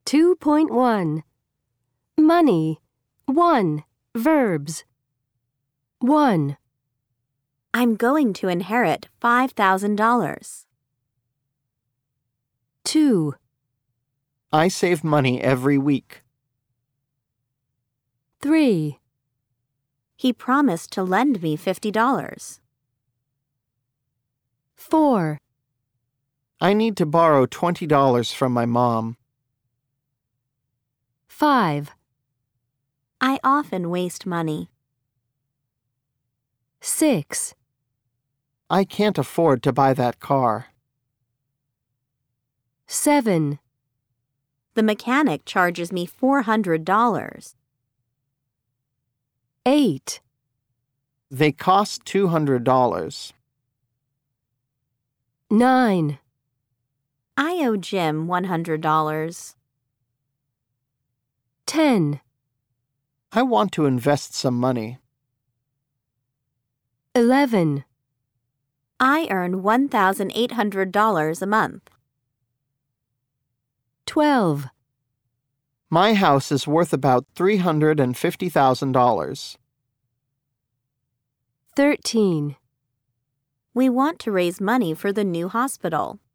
2.1 Money 1. Verbs 1, I'm going to inherit $5,000. 2, I save money every week. 3, He promised to lend me $50. 4, I need to borrow $20 from my mom. 5, I often waste money. 6, I can't afford to buy that car. 7, The mechanic charges me $400. 8, They cost $200. 9, I owe Jim $100. 10, I want to invest some money. 11, I earn $1,800 a month. 12, My house is worth about $350,000. 13. We want to raise money for the new hospital.